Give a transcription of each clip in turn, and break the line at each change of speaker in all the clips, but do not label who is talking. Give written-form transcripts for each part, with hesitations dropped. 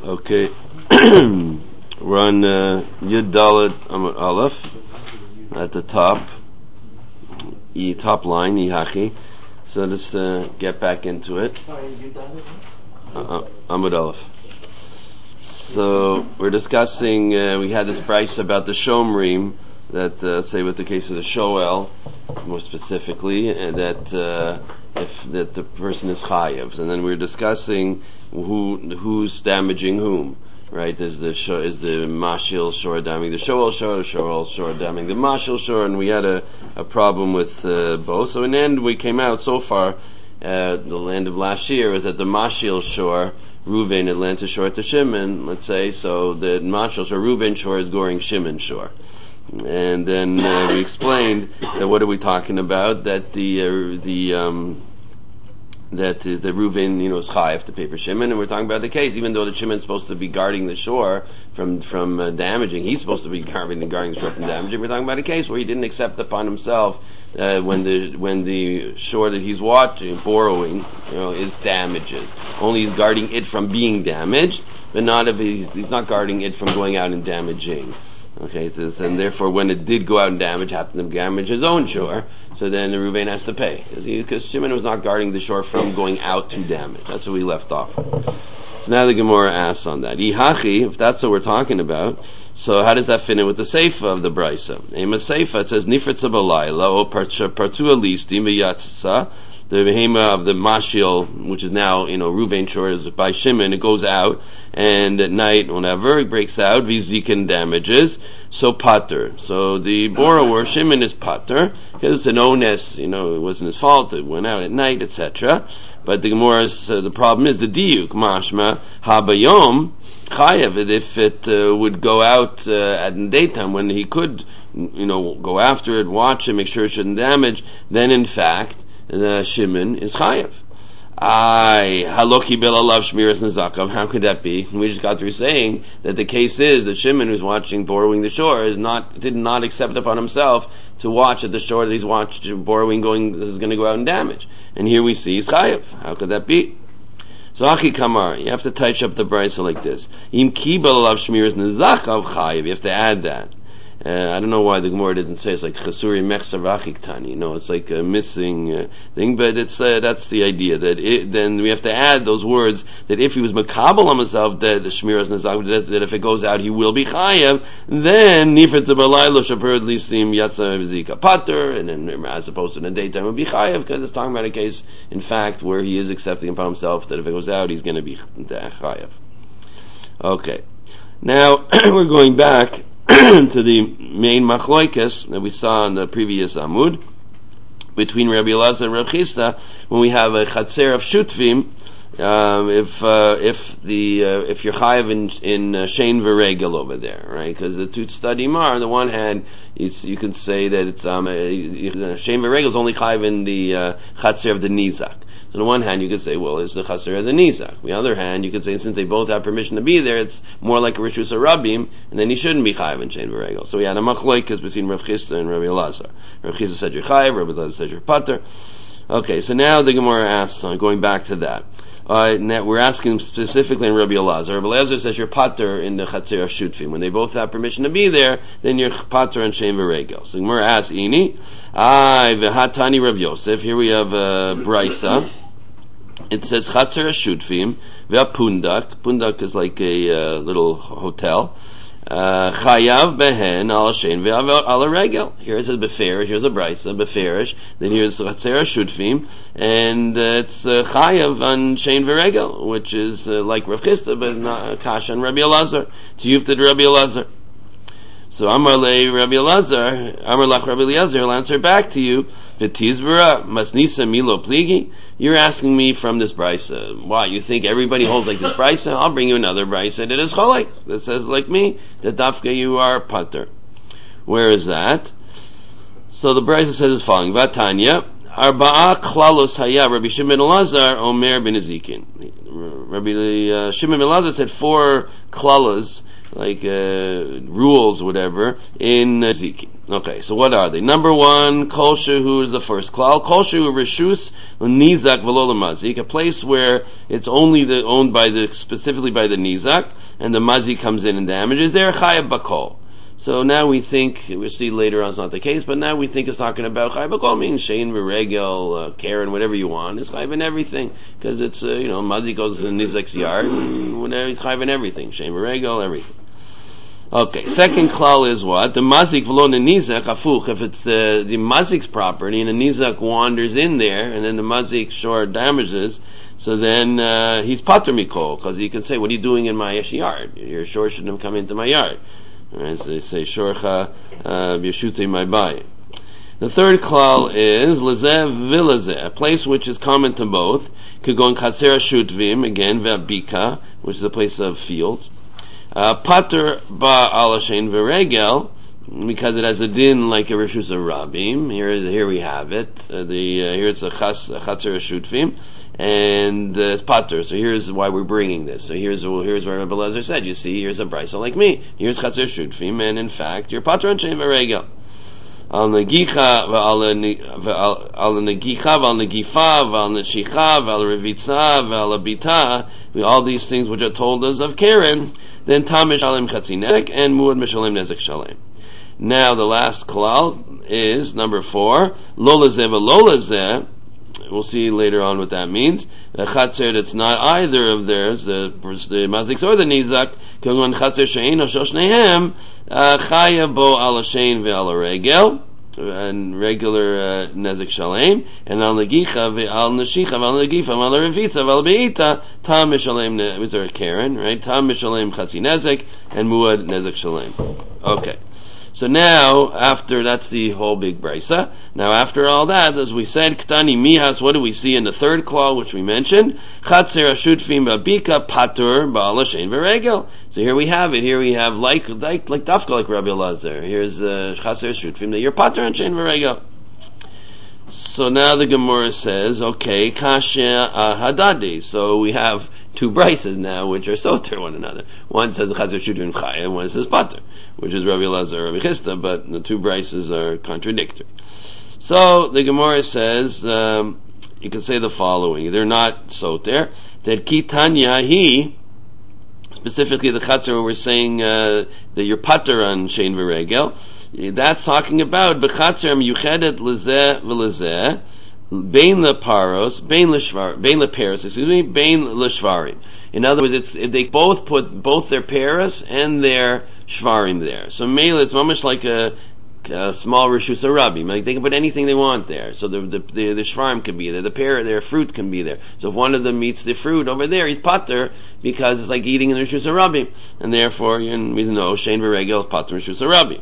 Okay, we're on Yud Dalet Amud Aleph at the top, top line, Yihachi. So let's get back into it. Amud Aleph. So we're discussing. We had this price about the Shomrim that, say, with the case of the Shoel, more specifically, that if the person is chayav, and then we're discussing who's damaging whom. Right? Is the mashil shor damaging the shoel shor shor damaging the mashil shor, and we had a problem with both. So in the end, we came out so far. The land of last year is that the mashil shor, Reuven had lent a shor to Shimon, let's say. So the mashil shor, Reuven shor, is goring Shimon shor. And then we explained that what are we talking about? That the Reuven, is chayav to pay for Shimon, and we're talking about the case, even though the Shimon is supposed to be guarding the shore from damaging, he's supposed to be guarding the shore from damaging. We're talking about a case where he didn't accept upon himself when the shore that he's borrowing, is damages. Only he's guarding it from being damaged, but not if he's not guarding it from going out and damaging. Okay, so, and therefore, when it did go out and happened to damage his own shore, so then the Reuven has to pay because Shimon was not guarding the shore from going out to damage. That's what we left off. So now the Gemara asks on that. Ihachi, if that's what we're talking about, so how does that fit in with the Seifa of the Brisa? In the Seifa it says Nifritza Balayla o Partua Listim V'Yatzasa. The behema of the mashil, which is now, Reuven shore, is by Shimon, it goes out, and at night, whenever, it breaks out, vizikin damages, so pater. So the borrower, Shimon, is pater, because it's an ones, it wasn't his fault, it went out at night, etc. But the Gemara's, the problem is the diuk, mashma, habayom, chayav, if it would go out at the daytime, when he could, go after it, watch it, make sure it shouldn't damage, then in fact, Shimon is chayav. Haloki Bilalav Shmiras Nezakav. How could that be? We just got through saying that the case is that Shimon, who's borrowing the shore, did not accept upon himself to watch at the shore that he's borrowing this is going to go out and damage. And here we see he's chayav. How could that be? So Achi Kamar, you have to touch up the brisa like this. Im Ki Bilalav Shmiras Nezakav chayav. You have to add that. I don't know why the Gemara didn't say it's like Chasuri Mechsa Vachik Tani. It's like a missing thing, but it's that's the idea that then we have to add those words that if he was makabel on himself that the Shmiras Nezak, that if it goes out he will be chayav, then Nifet Zabalaylo Shapur Listim Yatsa Vizika Pater, and then as opposed to in the daytime would be chayav because it's talking about a case in fact where he is accepting upon himself that if it goes out he's going to be chayav. Okay, now we're going back to the main machloikas that we saw in the previous Amud between Rabbi Elazar and Rabbi Chisda when we have a chatzer of shutfim. If you're chayav in shein v'regel over there, right? Because the two study mar. On the one hand, you can say that it's shein v'regel is only chayav in the chatzer of the nizak. So on the one hand, you could say, well, it's the chaser of the nizak. On the other hand, you could say, since they both have permission to be there, it's more like a rishus rabim, and then he shouldn't be chayav in shein v'regel. So we had a machloikas between Rav Chisda and Rabbi Elazar. Rav Chisda said you're chayav, Rabbi Elazar said you're pater. Okay, so now the Gemara asks, going back to that. Now we're asking specifically in Rabbi Elazar. Rabbi Elazar says you're pater in the chaser of shutfim. When they both have permission to be there, then you're pater in shein v'regel. So the Gemara asks, Ini, v'hatani Rav Yosef. Here we have Brisa. It says Chatzer Shutfim ve'apundak. Pundak is like a little hotel. Chayav behen al shein ve'al regel. Here it says beferish. Here's a brisa beferish. Then here's Chatzer Shutfim, and it's chayav on shein ve'regel, which is like Rav Chisda, but not kasha and Rabbi Elazar. Tiyufta Rabbi Elazar. So Amar le Rabbi Elazar, Amar lach Rabbi Elazar, I'll answer back to you. V'tizbara masnisa milo pligi. You're asking me from this brisa. Why? You think everybody holds like this brisa? I'll bring you another brisa that is cholek, that says like me, that dafka you are pater. Where is that? So the brisa says as following: Vatanya arba'a klalos haya Rabbi Shimon Elazar Omer ben Ezekin. Rabbi Shimon Elazar said 4 klalos, like rules, whatever, in Ezekin. Okay, so what are they? Number one, kol shehu is the first klal. Kol shehu reshus nizak v'lo mazik, a place where it's only owned by specifically by the nizak, and the mazik comes in and damages. They're chayav bakol. So now we think, we'll see later on it's not the case, but now we think it's talking about chayav bakol, means shein v'regel, karen, whatever you want. It's chayav in everything, because it's, mazik goes in nizak's yard, whatever, it's chayav in everything. Shein v'regel, everything. Okay, second klal is what? The mazik v'lo nizak afuch. If it's the mazik's property and the nizak wanders in there and then the mazik shore damages, so then he's pater mikol, because he can say, what are you doing in my yard? Your shore shouldn't have come into my yard. Alright, so they say, shorcha b'yeshutei my bay. The third klal is lezeh v'lezeh, a place which is common to both. Could go in chaser shutvim, again, ve'abika, which is a place of fields. Pater ba ala shein v'regel, because it has a din like a reshus of rabim. Here we have it. Here it's a chaser shutvim, and it's pater. So here's why we're bringing this. So here's where Rabbi Elazar said. You see, here's a brisa like me. Here's chaser shutvim, and in fact, you're pater on shein v'regel. Al negicha v'al negicha v'al negifa v'al neshicha v'al revitza v'al abita. All these things which are told us of Karen. Then tam mishalem chatzi nezek and muad mishalem nezek shalem. Now the last klal is number 4. Lo lezeh v'lo lezeh. We'll see later on what that means. The chatzer that's not either of theirs, the mazik or the nizak, k'gon chatzer she'ein o shoshnehem chayav bo ala shein ve'ala regel, and regular nezek shalem, and al negicha ve'al neshicha ve'al negifa ve'al revitza ve'al beita tam mishalem is there Karen, right? Tam mishalem chatzi nezek and muad nezek shalem. Okay. So now, after, that's the whole big brisa. Now after all that, as we said, ktani mihas, what do we see in the third klal, which we mentioned? Chatzer ashutfim babika patur ba'ala shein v'regel. So here we have it. Here we have like dafka, like Rabbi Elazar. Here's chatzer ashutfim that you're patur on shein v'regel. So now the Gemara says, okay, kasha hadadi. So we have two brises now, which are soter one another. One says chatzer ashutfim chaya, and one says patur, which is Rabbi Elazar, Rabbi Chisda, but the two brises are contradictory. So the Gemara says, you can say the following: they're not soter. That kitanya he, specifically the chatzar where we're saying that you're pater on shein v'regel. That's talking about b'chatzar miyuchedet lezeh v'lezeh bein leparos, bein leparos, bein leshvarim. In other words, they both put both their paras and their shvarim there. So mele, it's almost like a small reshus rabbi. Like they can put anything they want there. So the shvarim can be there, their fruit can be there. So if one of them eats the fruit over there, he's pater because it's like eating in the reshus rabbi, and therefore we know shein v'regel is pater reshus rabbi.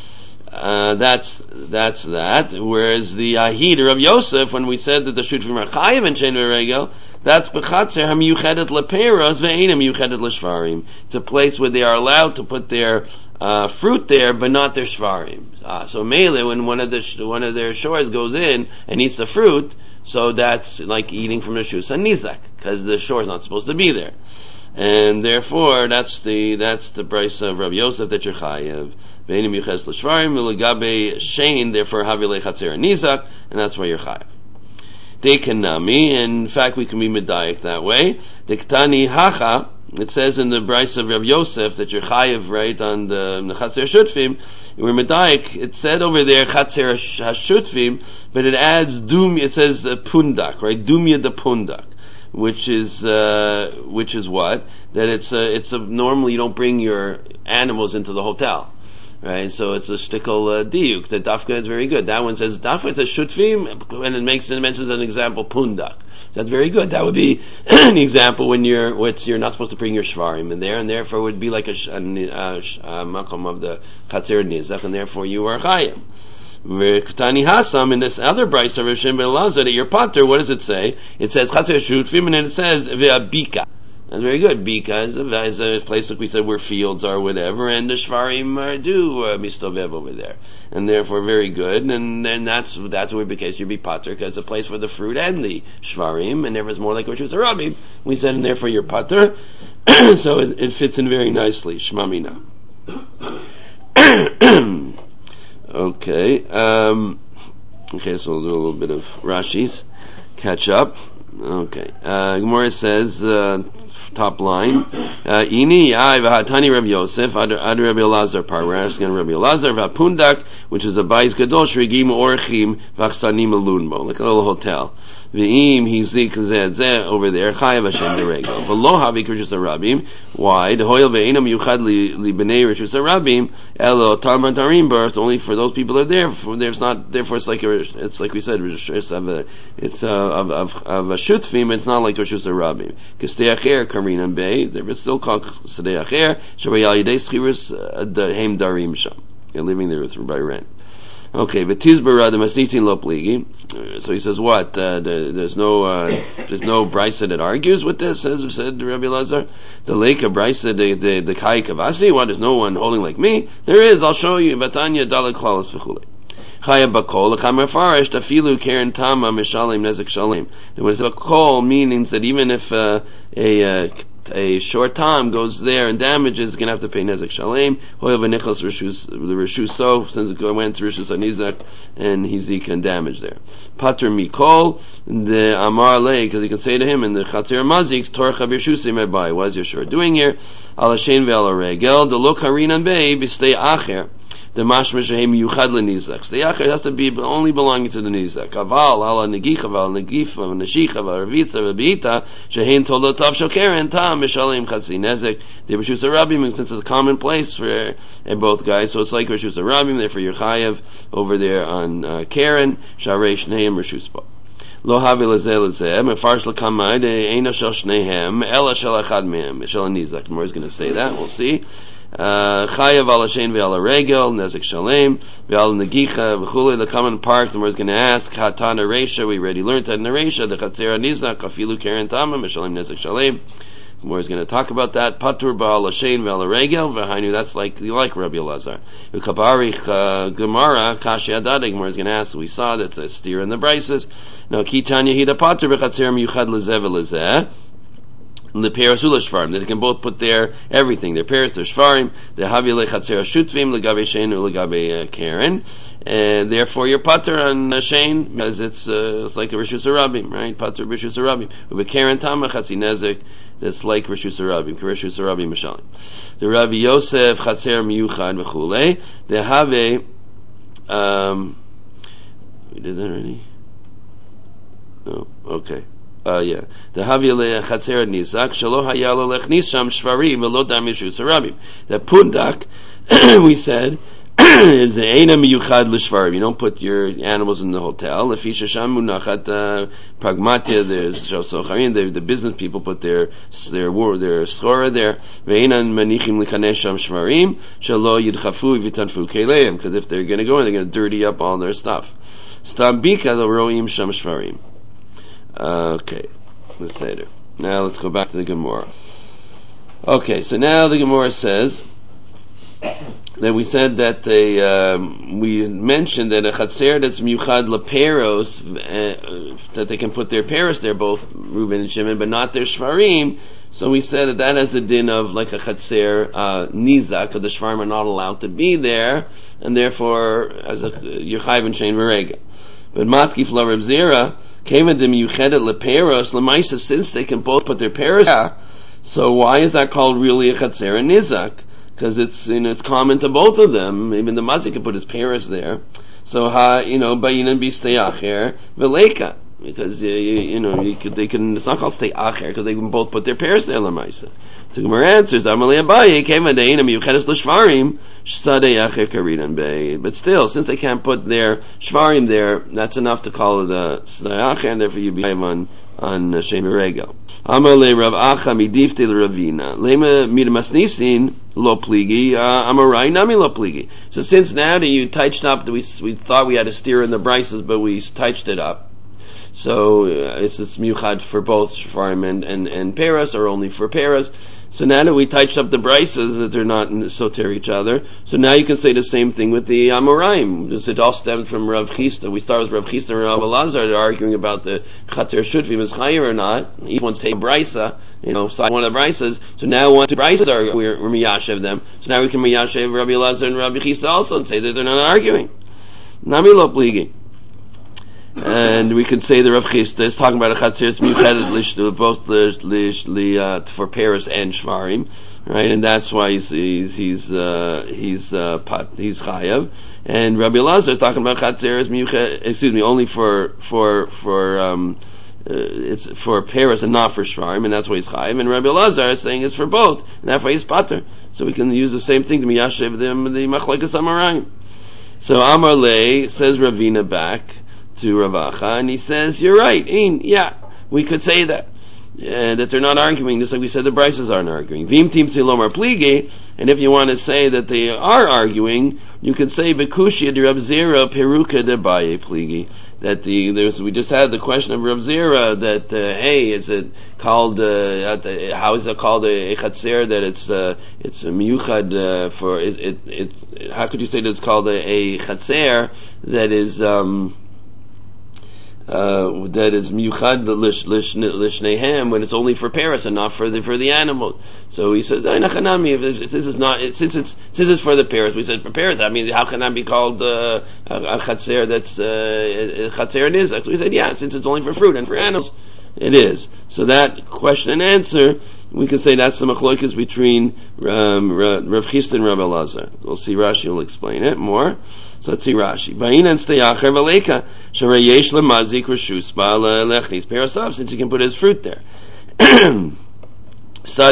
That's that. Whereas the Ahid of Yosef, when we said that the shutfim are chayiv and shein v'regel, that's b'chatzer hamiyuchedet leperos ve'ein hamiyuchedet l'shvarim. It's a place where they are allowed to put their fruit there, but not their shvarim. So mele, when one of their shores goes in and eats the fruit, so that's like eating from the shus nizak, because the shore is not supposed to be there, and therefore that's the brisa of Rabbi Yosef that you're chayiv. Ve'ein hamiyuchedet l'shvarim u'legabe shein, therefore havile chatzer nizak, and that's why you're chayiv. Dekanami, in fact we can be medayik that way. Dektani hacha, it says in the brisa of Rav Yosef that you're chayiv, right, on the chatzer shutfim. We're medayik, it said over there chatzer shutfim, but it adds it says pundak, right, dumya de pundak, which is what? That it's normally you don't bring your animals into the hotel. Right, so it's a shtickle diuk. The dafka is very good. That one says dafka. It says shutfim, and it mentions an example pundak. That's very good. That would be an example when you're not supposed to bring your shvarim in there, and therefore it would be like a makom of the chatzer nizach, and therefore you are chayim. Tani hasam in this other brayso of Rav Shimon ben Elazar that you're pater. What does it say? It says chatzer shutfim, and then it says ve'abika. That's very good, because is a place like we said where fields are, whatever, and the shvarim do mistovev over there, and therefore very good. And then that's where because you'd be pater, because it's a place for the fruit and the shvarim, and therefore it's more like which was a rabbi. We said, and therefore you're pater, so it fits in very nicely. Shma mina. Okay. Okay, so we'll do a little bit of Rashi's. Catch up. Okay. Gemara says, top line, Ini Yai v'hatani Rabbi Yosef, Ad Rabbi Elazar par. We're asking Rabbi Elazar, v'apundak, which is a Bais Gadol, Shrigim Orchim, v'achsanim alunmo, like a little hotel. V'im hizik zeh over there, Chayav Hashem deregel. V'lo havi Rishus Harabim. Why? The hoil ve'enam yuchad li b'nei Rishus Harabim, elo tamar darim bar. It's only for those people that are there. There's not. Therefore, it's like like we said, it's of a shutfim. It's not like Rishus Harabim. K'stei acher karinam bay. They're still called k'stei acher. Shavayal yidei schirus the heim darim sham. You're living there by rent. Okay, v'tizbara the masnitin lo pligi. So he says what? There's no brisa that argues with this. Said Rabbi Elazar. The lake of brisa, the kai kavasi. What? There's no one holding like me. There is. I'll show you. Batanya dalek klaus v'chulei. Chaya bakol l'kamer farish tafilu keren tama mishalim nezek shalim. When it's bakol, means that even if a short time goes there and damages, going to have to pay nezek shalem. Hoyev v'nichos the reshus so since it went through reshus anizak and hizik and damage there. Pater mikol the amar lei, because he can say to him in the chatzir mazik torcha b'reshusim ebai. What is your short doing here? Al hashen ve'al regel the lo karinan bei b'stei acher. The mashma shehem yuchad lenizak. The acher has to be only belonging to the nizak. Aval ala negicha val negifa neshicha val ravitza v'beita shehem tolotav shokeren tam mishalim chatzi nezek. The Rishus Harabim, since it's a common place for both guys, so it's like Rishus Harabim. Therefore, you're chayav over there on Karen sharei shneim Rishus Bo. Lo havi lezeh lezeh mefarsh l'kamai de'ena shel shnehem ela shel echad mehem shel nizak. The more is going to say that. We'll see. Chayav al hashen ve'al regel nezek shalem ve'al negicha v'chulei. The common part. The more is going to ask hatana reisha. We already learned that in the reisha. The chatzera nizak afilu keren tama mishalem nezek shalem. The more is going to talk about that. Patur ba'al hashen ve'al regel v'hainu. That's like you like Rabbi Elazar. V'kabarich gemara kashi adad. The more is going to ask. We saw that's a steer in the brises. Now kitanya hida patur b'chatzera miyuchad lezeh v'lezeh. The Paris Shfarim, they can both put their everything, their Paris, their Shfarim, the Havile Chatzera Shutvim, Legabe Shein, or Legabe Karen, and therefore you're Pater on Shein, because it's like a Rishus Harabim, right? Pater Rishus Harabim. With a Karen Tama Chatzi Nezek, that's like Rishus Harabim, Rishus Harabim Mishalim. The Rabbi Yosef Chatzer Miyuchad V'chulei, the Have, we did that already? No, okay. The Havile Chatzera Nizak Shalo Hayalo Lechnis Sham Shvarim Velo Dam Rishus Harabim. The Pundak we said is the Eina Miyuchad L'Shvarim. You don't put your animals in the hotel. Lefisha Sham Munachat Pragmatia. There's Shosocharim. The business people put their schora there. Ve'enan Manichim L'Kanesh Sham Shvarim Shalo Yidchafu V'Tanfu Keleim. Because if they're going to go in, they're going to dirty up all their stuff. Stam Bika L'Roim Sham Shvarim. Okay, let's say it. Now let's go back to the Gemara. Okay, so now the Gemara says that we said that we mentioned that a chatzer that's miyuchad leperos, that they can put their peros there, both Reuben and Shimon, but not their shvarim. So we said that has a din of like a chatzer nizak, because the shvarim are not allowed to be there, and therefore as a yechayv and shein v'regel. But matkif la Reb Zera came at them yuchedet leperos lemaisa, since they can both put their peros there. So why is that called really a chatzer and nizak? Because it's common to both of them. Even the mazik can put his peros there. So bayinan bistei acher veleka, because they can. It's not called stay acher because they can both put their peros there lemaisa. So Gemara answers, Amalei Abaye came at the miyuchedes l'shvarim shsadei acher karinan bei. But still, since they can't put their shvarim there, that's enough to call it a stay acher, and therefore you be on Shem Regel. Amalei Rav Acha midifte l'Ravina lema midamasnisin lo pligi amarai nami lo pligi. So since now that you touched up, we thought we had to steer in the brises, but we touched it up. So it's miyuchad for both shvarim and peras, or only for peras. So now that we touched up the brises, that they're not soter each other, so now you can say the same thing with the Amoraim. It all stemmed from Rav Chisda. We start with Rav Chisda and Rav Elazar. They're arguing about the Chater Shutvim is chayer or not. Each one's taking brisa, side one of the brises. So now one, two brises we're miyashev them. So now we can miyashev Rav Elazar and Rav Chisda also and say that they're not arguing. Nami lo pligi. And we could say the Rav Chisda is talking about a chatzeres miyuchedet both for Paris and Shvarim, right? And that's why he's chayav. And Rabbi Elazar is talking about chatzeres miyuchedet, only for it's for Paris and not for Shvarim, and that's why he's chayav. And Rabbi Elazar is saying it's for both, and that's why he's pater. So we can use the same thing to miyashev the machlekes amarayim. So Amar Le says Ravina back to Ravacha, and he says, "You're right. Yeah, we could say that they're not arguing. Just like we said, the Brises aren't arguing. Vim tim silomar plige, and if you want to say that they are arguing, you could say bekushia de Rab Zera peruka de Baye plige. That we just had the question of Rab Zera that hey, is it called how is it called a chatzer that it's a miyuchad for it? How could you say that it's called a chatzer that is miyuchad lishnehem when it's only for Paris and not for the animal. So he says, since it's for the Paris, we said for Paris. I mean, how can that be called a chatzer that's chatzer nizak? So we said, yeah, since it's only for fruit and for animals, it is. So that question and answer, we can say that's the machlokes between Rav Chisda and Rav Elazar. We'll see Rashi will explain it more. So let's see Rashi. Since he can put his fruit there. Since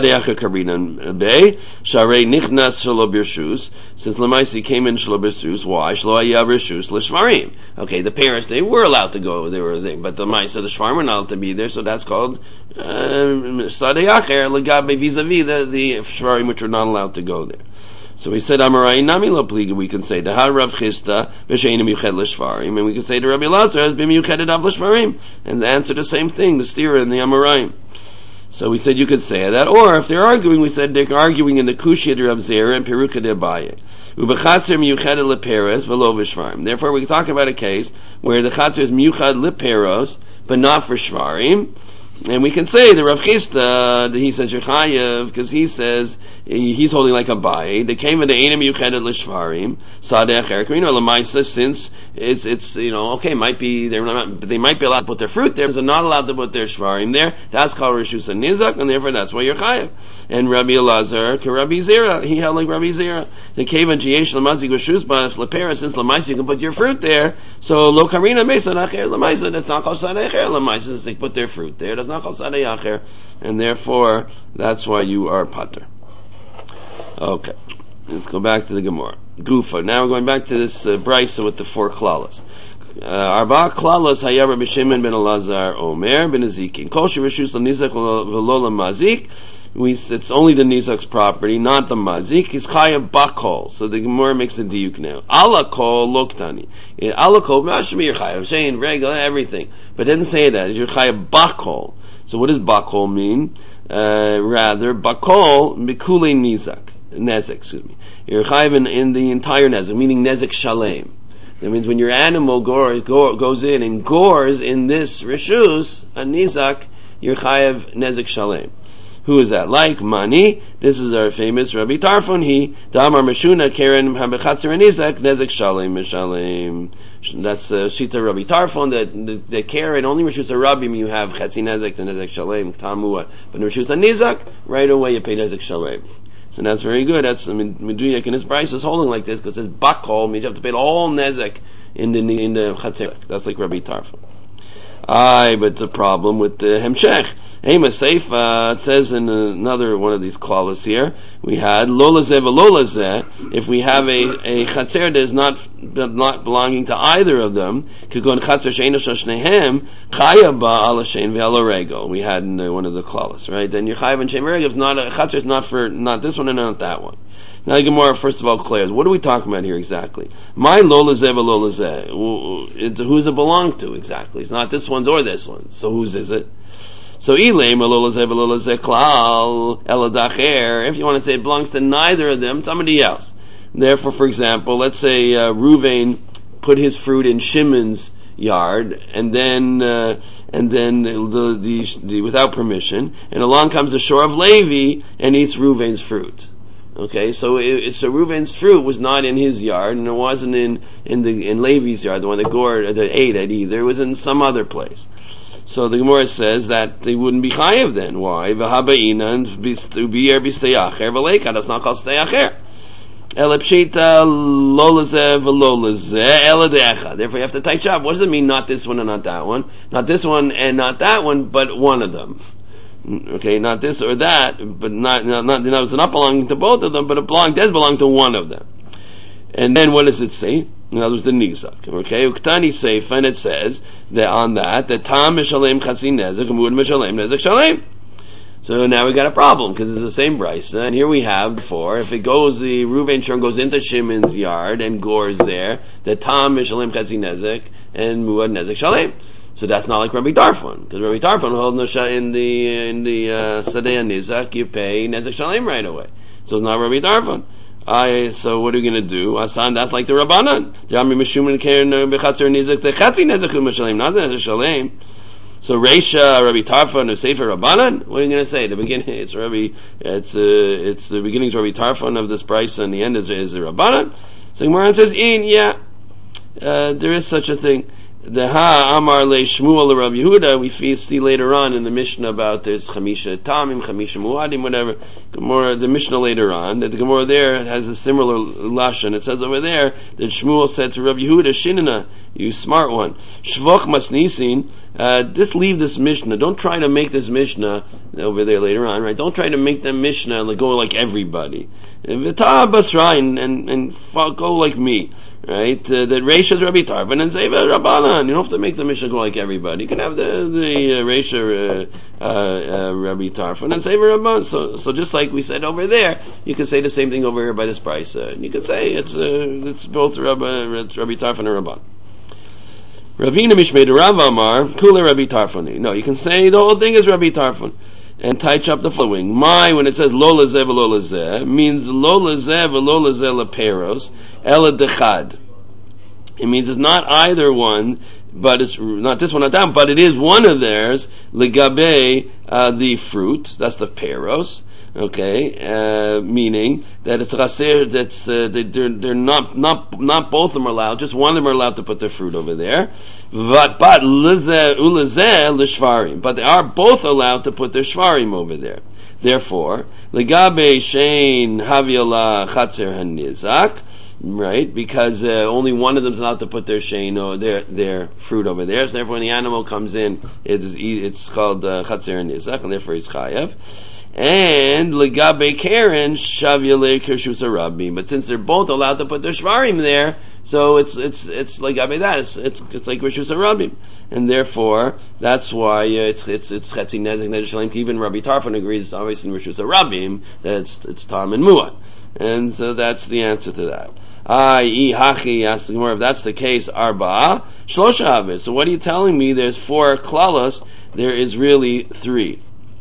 Lamaisi came in Shlo Birshus, why? Shlo Haya Birshus L'Shvarim. Okay, the parents, they were allowed to go, they were there, but the Maisa, the Shvarim were not allowed to be there, so that's called Sadeh Acher, Legabe vis-a-vis, the Shvarim which were not allowed to go there. So we said Amarai Nami Lo Pliga, we can say the Ha Rav Chisda V'Sheinu Miyuched L'Shvarim, and we can say the Rabbi Elazar has been Miyuched Av L'Shvarim, and the answer the same thing, the stira and the Amarai. So we said you could say that, or if they're arguing, we said they're arguing in the Kushia de Rav Zera and Peruka de Abaye. Ubechatzer Miyuched L'Peres V'Lo V'Shvarim. Therefore, we talk about a case where the Chatzer is Miyuched L'Peros, but not for Shvarim. And we can say the Rav Chisda, he says Yechayev, because he says he's holding like a Abaye. They came in the Einem Yuchedet L'Shvarim, Sadeh Erik, Lamaisa, since it's okay, might be they might be allowed to put their fruit there, so not allowed to put their Shvarim there. That's called Rishus and Nizak, and therefore that's why you're Chayev. And Rabbi Elazar, Rabbi Zera, he held like Rabbi Zera. The cave and Jiesh Lamazik Rishus, but Lepera, since Lamaisa you can put your fruit there, so Lo Karina Mesa Nacher Lamaisa, that's not called Sadeh Echer Lamaisa, since they put their fruit there, that's not called Sadeh Acher, and therefore that's why you are Pater. Okay, let's go back to the Gemara. Gufa. Now we're going back to this Brisa with the four klalas. Arba klalas hayav Rabbi Shimon ben Elazar Omer ben Ezekiel. Kol shirishus l'nizak v'lo l'mazik. It's only the nizak's property, not the mazik. It's chayav bakol. So the Gemara makes a diuk now. Ala kol loktani. Ala kol mashmi you're chayav shein regular everything, but it didn't say that. You're chayav bakol. So what does bakol mean? Rather bakol mikule nizak. Nezek, You're chayiv in the entire nezek, meaning nezek shalem. That means when your animal goes in and gores in this rishus, a nizak, you're chayiv nezek shalem. Who is that? Like Mani, this is our famous Rabbi Tarfon, he, Damar Meshuna, Karen Habechatzer Nizak, nezek shalem, mishalem. That's Shita Rabbi Tarfon, that the Karen, only rishus a Rabbi, you have Chetzi nezek, the nezek shalem, Tamua. But rishus a nizak, right away you pay nezek shalem. So that's very good. That's Meduyak in his price is holding like this because it's bakol means you have to pay the whole nezek in the chatzer. That's like Rabbi Tarfon. But the problem with the hemshech. Ema Seifa, it says in another one of these clauses here, we had lolazeh v'lolazeh. If we have a chatzer that is not belonging to either of them, kagon chatzer she'eino shnehem chayav ba'al shein ve'al rego. We had in one of the clauses, right? Then your chayav and shein ve'rego is not a chatzer, is not for not this one and not that one. Now the Gemara first of all declares, what are we talking about here exactly? My lolazeh v'lolazeh. Who's it belong to exactly? It's not this one's or this one's. So whose is it? So if you want to say it belongs to neither of them, somebody else. Therefore, for example, let's say Ruvain put his fruit in Shimon's yard, and then the without permission, and along comes the shore of Levi and eats Ruvain's fruit. Okay, so Reuven's fruit was not in his yard, and it wasn't in Levi's yard, the one that ate it either. It was in some other place. So the Gemara says that they wouldn't be chayev then. Why? V'habainan bi'er b'steyacher v'leika. That's not called steyacher. Elepshita lolazeh v'lolazeh eladecha. Therefore, you have to touch up. What does it mean? Not this one and not that one. Not this one and not that one, but one of them. Okay, not this or that, but not it's not belonging to both of them, but it does belong to one of them. And then what does it say? In other words, the nizak. Okay, uktani seifa, and it says that on that tam mishalem chatzi nezek, amud mishalem nezek shalem. So now we got a problem because it's the same brisa, and here we have before. If it goes, the Reuven shorn goes into Shimon's yard and gores there, the tam mishalem chatzi nezek and muad nezek shalem. So that's not like Rabbi Tarfon, because Rabbi Tarfon holds in the Sadeh Nizak, you pay Nezek Shalem right away. So it's not Rabbi Tarfon. So what are we going to do? Asan, that's like the Rabbanan. Jami Meshuman Keren Bechatzer Nizak, the Chatzi Nezek Shalem, not Nezek Shalem. So Reisha, Rabbi Tarfon, is Sefer Rabbanan? What are you going to say? The beginning, it's the beginnings of Rabbi Tarfon of this price, and the end is the Rabbanan. So Gemara says, there is such a thing. The Amar le Shmuel Rav Yehuda, we see later on in the Mishnah about there's Chamisha Tamim, Chamisha Muadim, whatever. The Mishnah later on, that the Gemara there has a similar lashon. It says over there that Shmuel said to Rav Yehuda, Shinana, you smart one, Shvoch Masnisin, just leave this Mishnah. Don't try to make this Mishnah over there later on, right? Don't try to make the Mishnah go like everybody. V'tah Basra and go like me. Right? That Reisha is Rabbi Tarfon and Zeva Rabbanan. You don't have to make the Mishnah go like everybody. You can have the Reisha Rabbi Tarfon and Zeva Rabbanan. So just like we said over there, you can say the same thing over here by this price. And you can say it's both Rabbi Tarfon and Rabbanan. Ravina Mishmei Rav Amar Kula Rabbi Tarfoni. No, you can say the whole thing is Rabbi Tarfon. And touch up the following. When it says lo lazeh v'lo lazeh, means lo lazeh v'lo lazeh leperos, ela dechad. It means it's not either one, but it's not this one, not that one, but it is one of theirs, legabe, the fruit, that's the peros, okay, meaning that it's chaser, they're not both of them are allowed, just one of them are allowed to put their fruit over there. But they are both allowed to put their shvarim over there. Therefore, legabe shein haviala chatzer hanizak, right? Because only one of them is allowed to put their shein or their fruit over there. So therefore, when the animal comes in, it's called chatzer hanizak, and therefore it's chayav. And legabe keren shaviale kershus rabim. But since they're both allowed to put their shvarim there, so it's like that. It's like Rishus Rabim, and therefore that's why it's Chetzi Nezek Nezek Shalem. Even Rabbi Tarfon agrees, obviously in Rishus Rabim, that it's Tam and Muad, and so that's the answer to that. Hachi asks the Gemara, if that's the case, Arba Shlosha Havis. So what are you telling me? There's 4 klalos. There is really 3.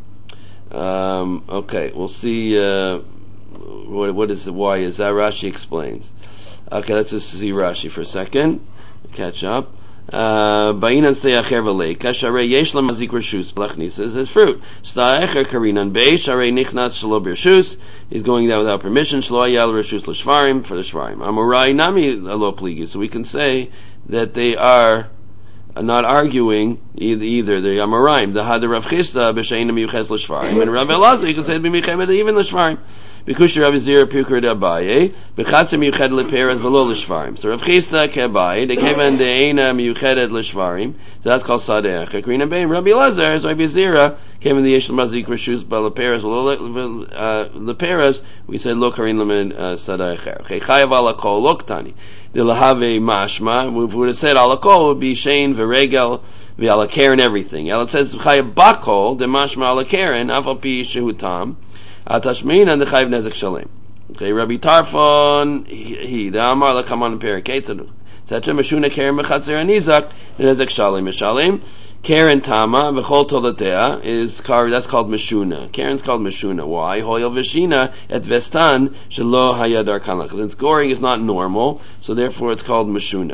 Okay, we'll see. What is the why? Is that Rashi explains? Okay, let's just see Rashi for a second. Catch up. Ba'inan steyacher v'leika, sharei yesh la mazik reshus, says his fruit. Steyacher karinan bei, sharei nichnas shelo b'reshus, he's going there without permission, shelo ayal reshus l'shvarim, for the shvarim. Amurai nami alo pligi, so we can say that they are not arguing either. The Amoraim, the Hadar Rav Chisda, b'shein miyuches l'shvarim, and Rav Elazar, you can say it b'michem even l'shvarim. Because Rav Zira Pukar de Abaye, Bechatzim Yuched Leperes Velo Lishvarim. So Rav Chisda Kebaye, they came in the Eina Yuched Lishvarim, so that's called Sadeh. Kakrina Bain, Rabbi Lazar, so Rabbi Zira came in the Yeshel Mazik Rishus Balaperes Leperes, we said Lokarin Lamin Sadeh. Okay, Chayav Alakol Loktani. The Lahave Mashma, we would have said Alakol would be Shane, Veregel, Vialakar and everything. It says Chayav Bakol, the Mashma Alakarin, Afapi Shehutam. Atashmin and the Chayiv Nezek Shalem. Okay, Rabbi Tarfon, the Amar Lakaman Periketanu. Setra Meshuna Karen Bechatzer Anizak, Nezek Shalem Mishalem. Karen Tama, V'chol Tolatea, that's called Meshuna. Karen's called Meshuna. Why? Hoyel Veshina et Vestan, Shelo Hayadar Kanach. Since goring is not normal, so therefore it's called Meshuna.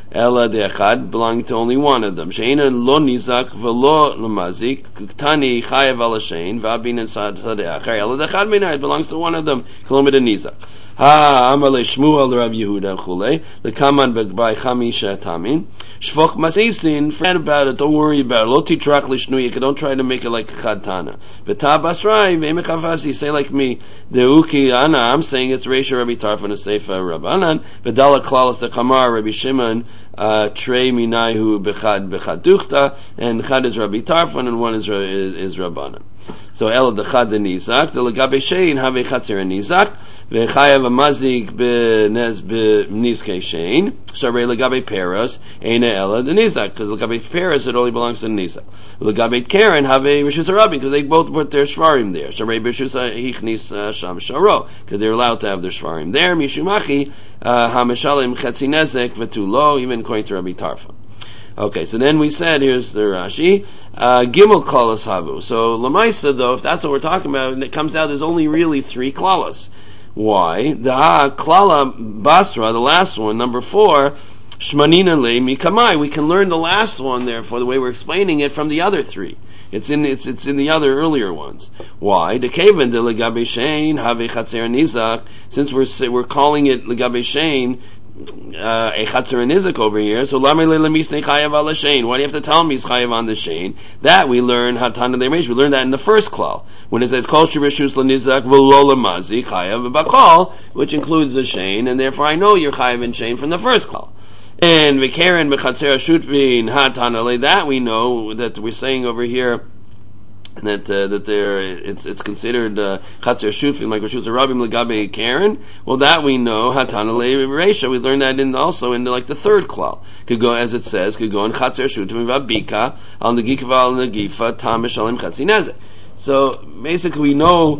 Ela de echad, belonging to only one of them. She'ena lo nizak v'lo lemazik, ktani chayev al hashein, v'abin and sad acher. Ela de echad minay, it belongs to one of them. Kolomid nizak. Ha amale Shmuel Rav Yehuda chule, the kaman by chamisha tamin. Shvok masisin, forget about it, don't worry about it. Lo titrach lishnuyik, don't try to make it like chadtana. V'ta basrai, v'emekavasi, say like me. The uki ana, I'm saying it's Reisha Rabbi Tarfon, a Seifa Rabbanan. V'dala klalas the kamar Rabbi Shimon, trei minayu bechad duchta, and chad is Rabbi Tarfon, and one is Rabbanan. So el dechad the nizak, the legabe shein have a chatzer nizak, vechayav a mazik benez benizke shein. Sharei legabe peras, eina ela the nizak, because legabe peras it only belongs to the nizak. Legabe karen have a rishus rabbi, because they both put their shvarim there. Sharei b'rishus hichnis sham sharo, because they're allowed to have their shvarim there. Mishumachi hameshalim chetzi nezek v'tulo, even according to Rabbi Tarfon. Okay, so then we said, here's the Rashi, Gimel Klalas Havu. So, Lamaisa, though, if that's what we're talking about, it comes out there's only really 3 Klalas. Why? The Klala Basra, the last one, number 4, Shmanina Le Mikamai. We can learn the last one, therefore, the way we're explaining it, from the other 3. It's in the other earlier ones. Why? The Kavan de Legabe Shein, Have Chatzer Nizak, since we're calling it Legabe Shein, a chatzer and nizak over here. So lamei lemisnei chayav al shein. Why do you have to tell me he's chayav on the shein? That we learn hatana leimesh. We learned that in the first klal when it says kol shirishus lenizak v'lo lemazi chayav b'kol, which includes the shein, and therefore I know you're chayav in shein from the first klal. And v'keren b'chatzer shutvin hatana le. That we know that we're saying over here. That it's considered chatzer shutfin like Rishus Rabim legabe Karen. Well, that we know hatana le'reisha. We learned that also in like the third klal. Could go as it says. Could go in chatzer shutfin v'abika al negifa al negifa tam mishalim chatzi nezek. So basically, we know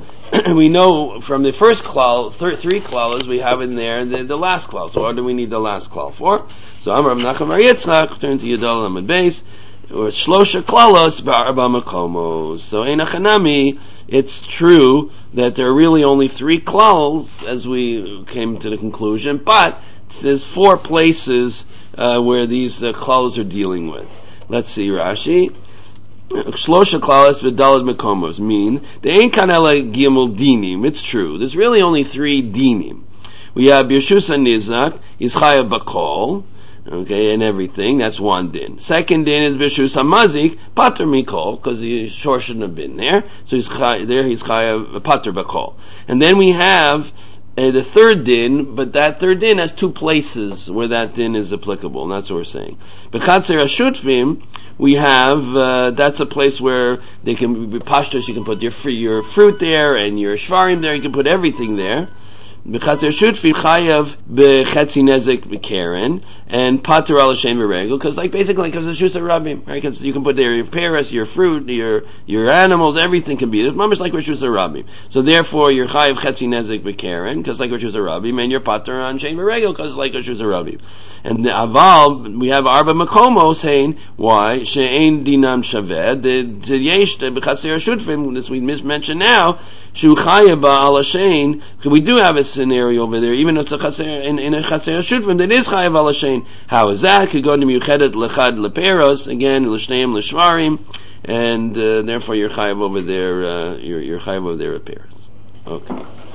from the first klal, 3 klalas we have in there, the last klal. So what do we need the last klal for? So Amar Menachem Bar Yitzchak, turn to Yudal Amud Beis. Or Shlosha Klalos Ba'arba Makomos. So Einachanami, it's true that there are really only 3 klals, as we came to the conclusion, but there's 4 places where these klalos are dealing with. Let's see, Rashi. Shlosha Klalos V'dalad Makomos mean they ain't kanela gimel dinim. It's true. There's really only 3 dinim. We have Yeshus Nizak, Yischayav Bakol. Okay, and everything. That's one din. Second din is Bishus Hamazik, Pater Mikol, because the shore shouldn't have been there. So he's Chayav Pater Bakol. And then we have the third din, but that third din has 2 places where that din is applicable, and that's what we're saying. B'chatzer HaShutvim, we have, that's a place where they can be pashtos, you can put your fruit there, and your shvarim there, you can put everything there. B'chatzer shutfi chayav b'chetzi nezek b'keren and pater al hashem v'regel, because basically because it's Rishus Rabim, right? Because you can put there your pears, your fruit, your animals, everything can be. It's almost like Rishus Rabim. So therefore, you're chayav chetzi nezek b'keren, because like Rishus Rabim, and your pater on shem v'regel, because like Rishus Rabim. And the aval, we have arba makomos saying why she'ein dinam shaved the yesh b'chatzer shutfim. This we mentioned now. Shu chayav al hashem. So we do have a scenario over there, even though it's a chaser, in a chaser shutfim, that is chayav al hashem. How is that? Could go to miyuchedet lechad leperos again l'shneim l'shvarim, and therefore you're chayav over there. You're chayav over there at peros. Okay.